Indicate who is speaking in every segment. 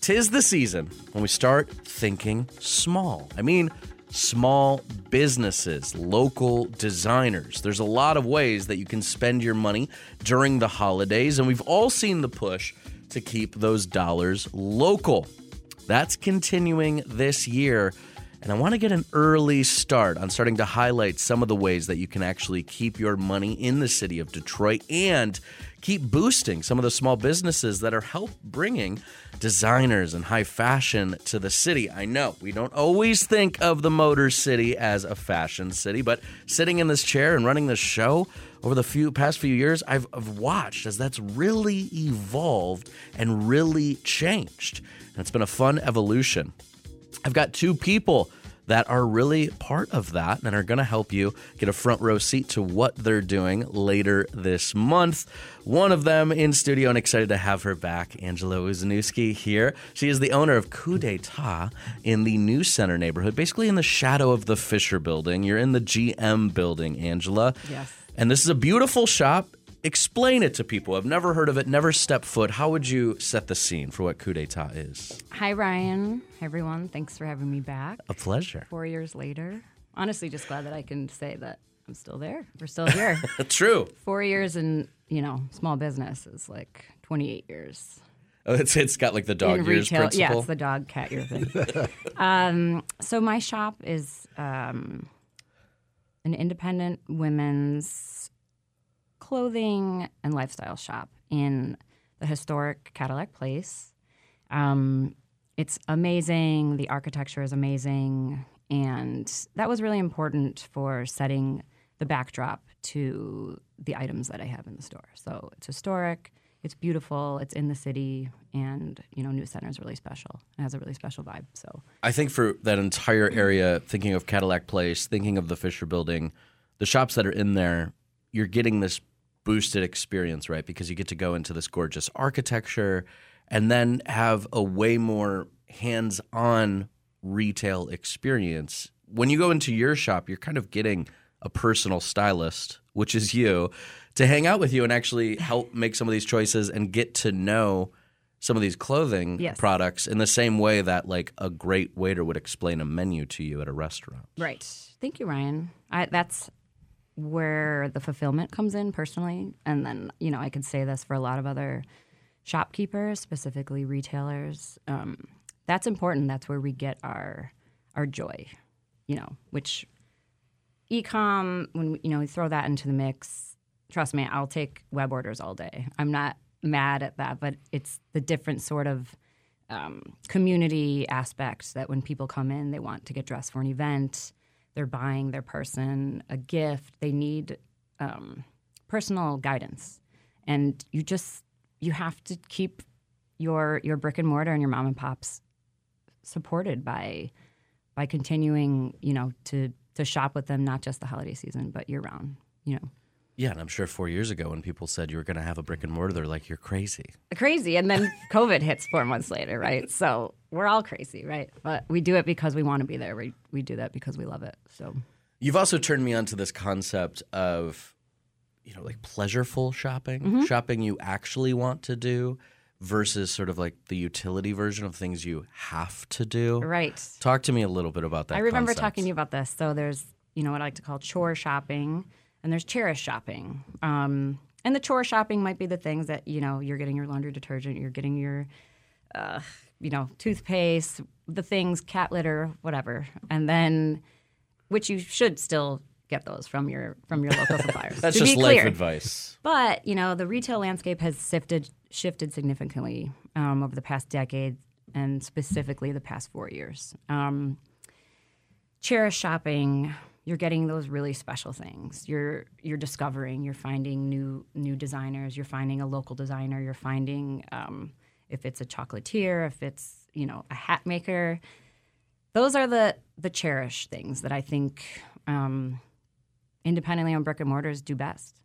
Speaker 1: 'Tis the season when we start thinking small. I mean, small businesses, local designers. There's a lot of ways that you can spend your money during the holidays, and we've all seen the push to keep those dollars local. That's continuing this year, and I want to get an early start on starting to highlight some of the ways that you can actually keep your money in the city of Detroit and keep boosting some of the small businesses that are bringing designers and high fashion to the city. I know we don't always think of the Motor City as a fashion city, but sitting in this chair and running this show over the past few years, I've watched as that's really evolved and really changed. And it's been a fun evolution. I've got two people that are really part of that and are going to help you get a front row seat to what they're doing later this month. One of them in studio, and excited to have her back, Angela Wisniewski here. She is the owner of Coup d'Etat in the New Center neighborhood, basically in the shadow of the Fisher Building. You're in the GM building, Angela.
Speaker 2: Yes.
Speaker 1: And this is a beautiful shop. Explain it to people. I've never heard of it, never stepped foot. How would you set the scene for what Coup d'Etat is?
Speaker 2: Hi, Ryan. Hi, everyone. Thanks for having me back.
Speaker 1: A pleasure.
Speaker 2: 4 years later. Honestly, just glad that I can say that I'm still there. We're still here.
Speaker 1: True.
Speaker 2: 4 years in, small business is like 28 years.
Speaker 1: Oh, it's got like the dog
Speaker 2: in
Speaker 1: years
Speaker 2: retail,
Speaker 1: principle?
Speaker 2: Yeah, it's the dog cat year thing. So my shop is an independent women's clothing and lifestyle shop in the historic Cadillac Place. It's amazing. The architecture is amazing. And that was really important for setting the backdrop to the items that I have in the store. So it's historic, it's beautiful, it's in the city, and, New Center is really special. It has a really special vibe. So
Speaker 1: I think for that entire area, thinking of Cadillac Place, thinking of the Fisher Building, the shops that are in there, you're getting this boosted experience, right? Because you get to go into this gorgeous architecture and then have a way more hands-on retail experience. When you go into your shop, you're kind of getting a personal stylist, which is you, to hang out with you and actually help make some of these choices and get to know some of these clothing products in the same way that like a great waiter would explain a menu to you at a restaurant.
Speaker 2: Right. Thank you, Ryan. That's where the fulfillment comes in personally. And then, I could say this for a lot of other shopkeepers, specifically retailers. That's important. That's where we get our joy, which e-com, when we throw that into the mix, trust me, I'll take web orders all day. I'm not mad at that, but it's the different sort of community aspects that when people come in, they want to get dressed for an event. They're buying their person a gift. They need personal guidance. And you have to keep your brick and mortar and your mom and pops supported by continuing, to shop with them, not just the holiday season, but year round,
Speaker 1: Yeah, and I'm sure 4 years ago when people said you were going to have a brick and mortar, they're like, you're crazy.
Speaker 2: Crazy. And then COVID hits 4 months later, right? So we're all crazy, right? But we do it because we want to be there. We do that because we love it. So
Speaker 1: you've also turned me on to this concept of, like pleasureful shopping, shopping you actually want to do versus sort of like the utility version of things you have to do.
Speaker 2: Right.
Speaker 1: Talk to me a little bit about that.
Speaker 2: I remember
Speaker 1: concept.
Speaker 2: talking to you about this. So there's, what I like to call chore shopping. And there's cherish shopping. And the chore shopping might be the things that, you're getting your laundry detergent, you're getting your, toothpaste, the things, cat litter, whatever. And then, which you should still get those from your local suppliers.
Speaker 1: That's
Speaker 2: to
Speaker 1: just
Speaker 2: be
Speaker 1: life
Speaker 2: clear.
Speaker 1: advice.
Speaker 2: But, the retail landscape has shifted significantly over the past decade and specifically the past 4 years. Cherish shopping, you're getting those really special things. You're discovering, you're finding new designers, you're finding a local designer, you're finding if it's a chocolatier, if it's, a hat maker. Those are the cherish things that I think independently on brick and mortars do best,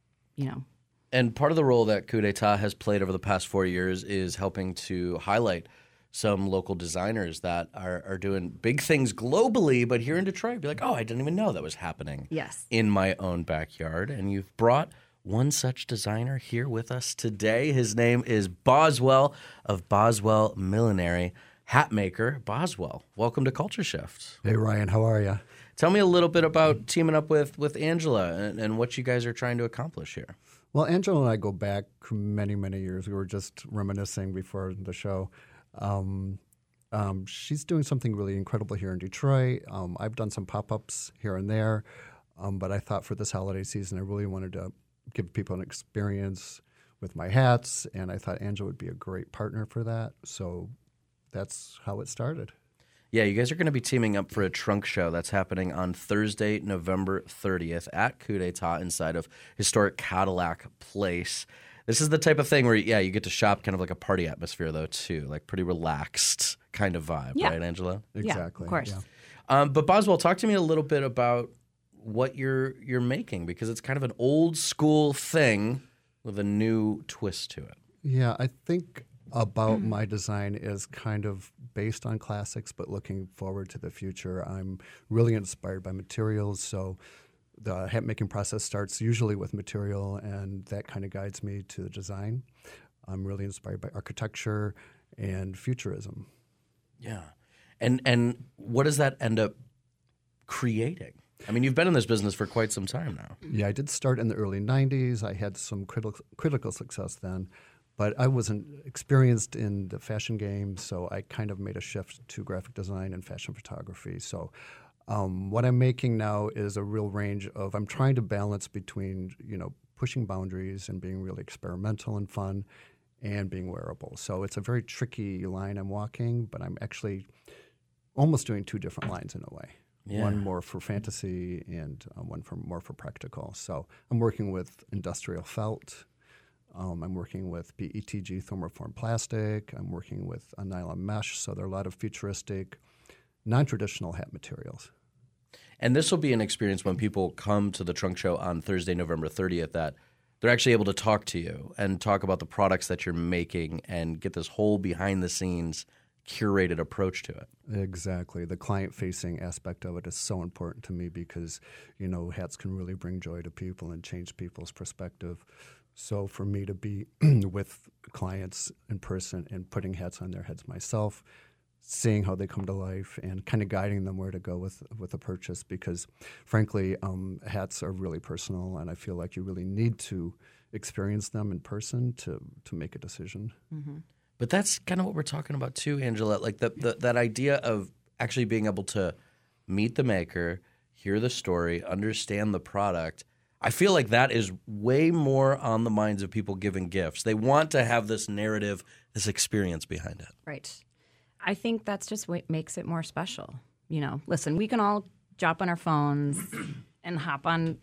Speaker 1: And part of the role that Coup d'Etat has played over the past 4 years is helping to highlight some local designers that are doing big things globally, but here in Detroit, be like, oh, I didn't even know that was happening
Speaker 2: Yes.
Speaker 1: in my own backyard. And you've brought one such designer here with us today. His name is Boswell of Boswell Millinery Hat Maker. Boswell, welcome to Culture Shift.
Speaker 3: Hey, Ryan, how are you?
Speaker 1: Tell me a little bit about teaming up with Angela and what you guys are trying to accomplish here.
Speaker 3: Well, Angela and I go back many, many years. We were just reminiscing before the show. She's doing something really incredible here in Detroit. I've done some pop-ups here and there, but I thought for this holiday season I really wanted to give people an experience with my hats, and I thought Angela would be a great partner for that. So that's how it started.
Speaker 1: Yeah, you guys are going to be teaming up for a trunk show that's happening on Thursday, November 30th at Coup d'Etat inside of historic Cadillac Place. This is the type of thing where, you get to shop kind of like a party atmosphere, though, too, like pretty relaxed kind of vibe, right, Angela?
Speaker 3: Exactly.
Speaker 2: Yeah, of course.
Speaker 3: Yeah.
Speaker 1: But Boswell, talk to me a little bit about what you're making, because it's kind of an old school thing with a new twist to it.
Speaker 3: Yeah, I think about my design is kind of based on classics, but looking forward to the future. I'm really inspired by materials, so the hat making process starts usually with material, and that kind of guides me to the design. I'm really inspired by architecture and futurism.
Speaker 1: Yeah. And what does that end up creating? I mean, you've been in this business for quite some time now.
Speaker 3: Yeah, I did start in the early 90s. I had some critical success then, but I wasn't experienced in the fashion game, so I kind of made a shift to graphic design and fashion photography. So what I'm making now is a real range of, I'm trying to balance between, pushing boundaries and being really experimental and fun and being wearable. So it's a very tricky line I'm walking, but I'm actually almost doing two different lines in a way.
Speaker 1: Yeah.
Speaker 3: One more for fantasy and one more for practical. So I'm working with industrial felt. I'm working with PETG thermoform plastic. I'm working with a nylon mesh. So there are a lot of futuristic, non-traditional hat materials.
Speaker 1: And this will be an experience when people come to the trunk show on Thursday, November 30th, that they're actually able to talk to you and talk about the products that you're making and get this whole behind-the-scenes curated approach to it.
Speaker 3: Exactly. The client-facing aspect of it is so important to me because, hats can really bring joy to people and change people's perspective. So for me to be with clients in person and putting hats on their heads myself, seeing how they come to life and kind of guiding them where to go with a purchase, because frankly, hats are really personal, and I feel like you really need to experience them in person to make a decision.
Speaker 2: Mm-hmm.
Speaker 1: But that's kind of what we're talking about too, Angela, like that idea of actually being able to meet the maker, hear the story, understand the product. I feel like that is way more on the minds of people giving gifts. They want to have this narrative, this experience behind it.
Speaker 2: Right. I think that's just what makes it more special. Listen, we can all jump on our phones and hop on,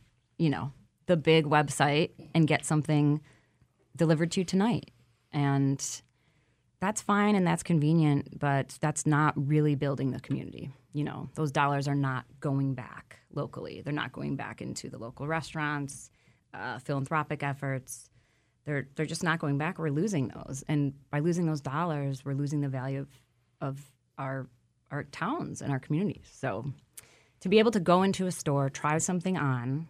Speaker 2: the big website and get something delivered to you tonight. And that's fine and that's convenient, but that's not really building the community. Those dollars are not going back locally. They're not going back into the local restaurants, philanthropic efforts. They're just not going back. We're losing those. And by losing those dollars, we're losing the value of our towns and our communities. So to be able to go into a store, try something on,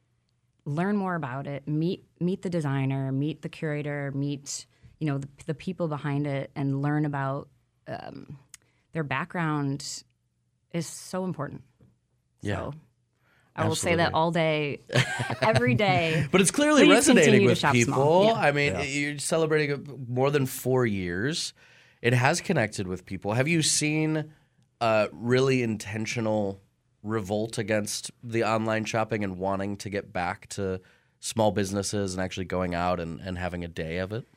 Speaker 2: learn more about it, meet the designer, meet the curator, meet the people behind it, and learn about their background is so important.
Speaker 1: Yeah.
Speaker 2: So I will say that all day, every day.
Speaker 1: But it's clearly
Speaker 2: Please
Speaker 1: resonating
Speaker 2: continue to
Speaker 1: with
Speaker 2: shop
Speaker 1: people.
Speaker 2: small. Yeah.
Speaker 1: I mean, you're celebrating more than 4 years. It has connected with people. Have you seen really intentional revolt against the online shopping and wanting to get back to small businesses and actually going out and having a day of it?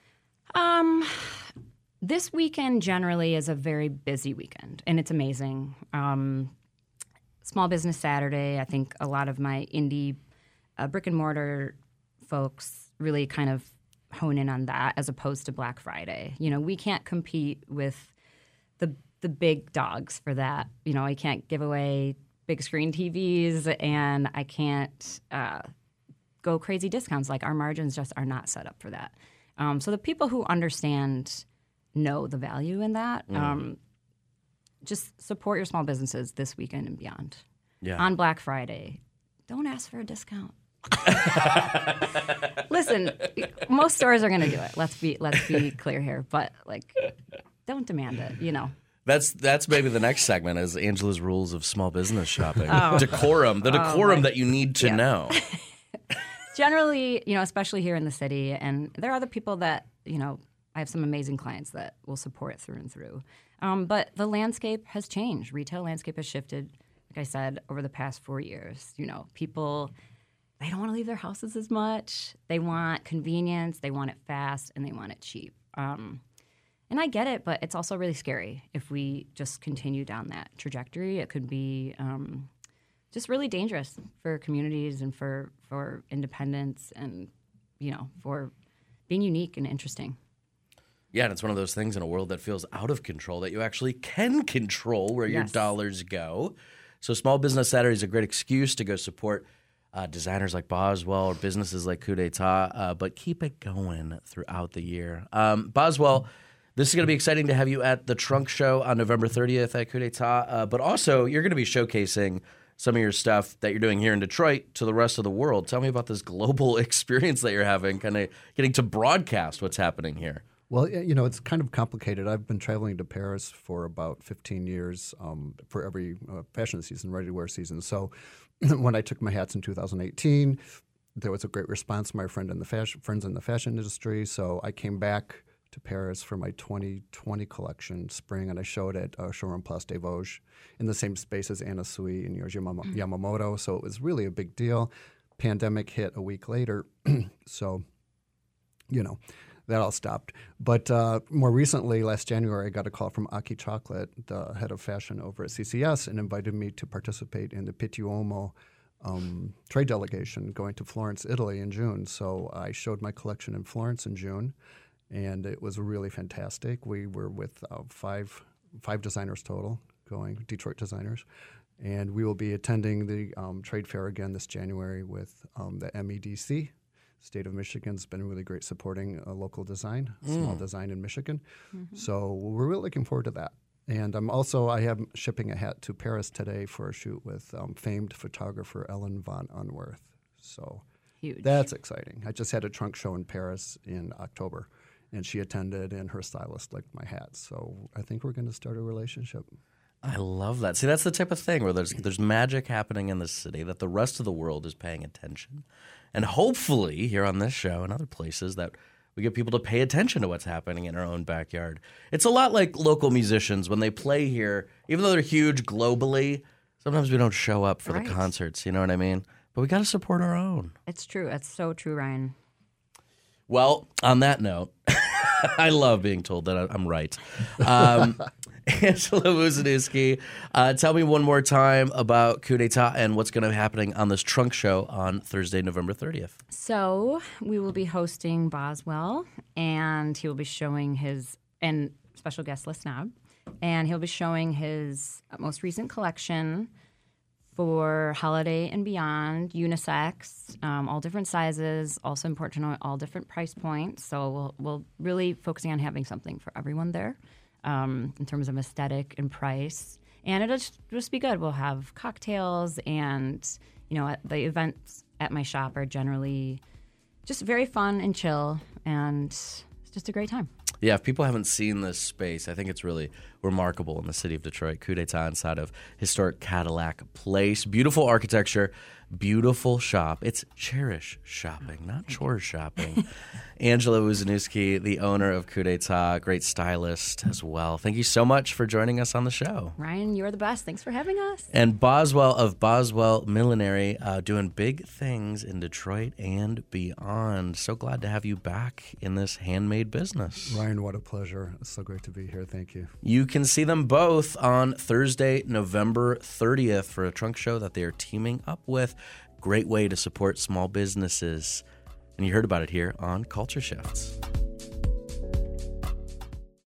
Speaker 2: This weekend generally is a very busy weekend, and it's amazing. Small Business Saturday, I think a lot of my indie brick and mortar folks really kind of hone in on that as opposed to Black Friday. We can't compete with the big dogs for that. I can't give away big screen TVs, and I can't go crazy discounts. Like, our margins just are not set up for that. So the people who understand know the value in that. Just support your small businesses this weekend and beyond.
Speaker 1: Yeah.
Speaker 2: On Black Friday, don't ask for a discount. Listen, most stores are going to do it. Let's be clear here, but like, don't demand it. You know.
Speaker 1: That's maybe the next segment is Angela's rules of small business shopping. Decorum, the decorum that you need to know.
Speaker 2: Generally, especially here in the city, and there are other people that, I have some amazing clients that will support through and through. But the landscape has changed. Retail landscape has shifted, like I said, over the past 4 years. People, they don't want to leave their houses as much. They want convenience, they want it fast, and they want it cheap. And I get it, but it's also really scary if we just continue down that trajectory. It could be just really dangerous for communities and for independence and, for being unique and interesting.
Speaker 1: Yeah, and it's one of those things in a world that feels out of control that you actually can control where your dollars go. So Small Business Saturday is a great excuse to go support designers like Boswell or businesses like Coup d'Etat, but keep it going throughout the year. Boswell, this is going to be exciting to have you at the Trunk Show on November 30th at Coup d'Etat, but also you're going to be showcasing some of your stuff that you're doing here in Detroit to the rest of the world. Tell me about this global experience that you're having, kind of getting to broadcast what's happening here.
Speaker 3: Well, it's kind of complicated. I've been traveling to Paris for about 15 years for every fashion season, ready-to-wear season. So when I took my hats in 2018, there was a great response from my friends in the fashion industry. So I came back to Paris for my 2020 collection spring, and I showed at Showroom Place des Vosges in the same space as Anna Sui and Yohji Yamamoto. So it was really a big deal. Pandemic hit a week later, so that all stopped. But more recently, last January, I got a call from Aki Chocolate, the head of fashion over at CCS, and invited me to participate in the Pitti Uomo trade delegation going to Florence, Italy in June. So I showed my collection in Florence in June, and it was really fantastic. We were with five designers total going, Detroit designers. And we will be attending the trade fair again this January with the MEDC. State of Michigan's been really great supporting local design, small design in Michigan. Mm-hmm. So we're really looking forward to that. And I am shipping a hat to Paris today for a shoot with famed photographer Ellen von Unwerth. So
Speaker 2: huge.
Speaker 3: That's exciting. I just had a trunk show in Paris in October, and she attended, and her stylist liked my hat. So I think we're going to start a relationship.
Speaker 1: I love that. See, that's the type of thing where there's magic happening in the city that the rest of the world is paying attention. And hopefully here on this show and other places that we get people to pay attention to what's happening in our own backyard. It's a lot like local musicians when they play here, even though they're huge globally, sometimes we don't show up for the concerts, you know what I mean? But we got to support our own.
Speaker 2: It's true. It's so true, Ryan.
Speaker 1: Well, on that note, I love being told that I'm right. Angela Wuzanewski, tell me one more time about Coup d'Etat and what's going to be happening on this Trunk Show on Thursday, November 30th.
Speaker 2: So we will be hosting Boswell, and he will be showing and special guest Liz Snob, and he'll be showing his most recent collection for holiday and beyond, unisex, all different sizes, also important to know all different price points. So we'll really focusing on having something for everyone there. In terms of aesthetic and price. And it'll just be good. We'll have cocktails, and, the events at my shop are generally just very fun and chill, and it's just a great time.
Speaker 1: Yeah, if people haven't seen this space, I think it's really remarkable in the city of Detroit. Coup d'Etat inside of historic Cadillac Place. Beautiful architecture, beautiful shop. It's cherish shopping, not chore shopping. Angela Wuzanewski, the owner of Coup d'Etat, great stylist as well. Thank you so much for joining us on the show.
Speaker 2: Ryan, you're the best. Thanks for having us.
Speaker 1: And Boswell of Boswell Millinery, doing big things in Detroit and beyond. So glad to have you back in this handmade business.
Speaker 3: Ryan, what a pleasure. It's so great to be here. Thank you.
Speaker 1: You can see them both on Thursday, November 30th for a trunk show that they are teaming up with. Great way to support small businesses. And you heard about it here on Culture Shifts.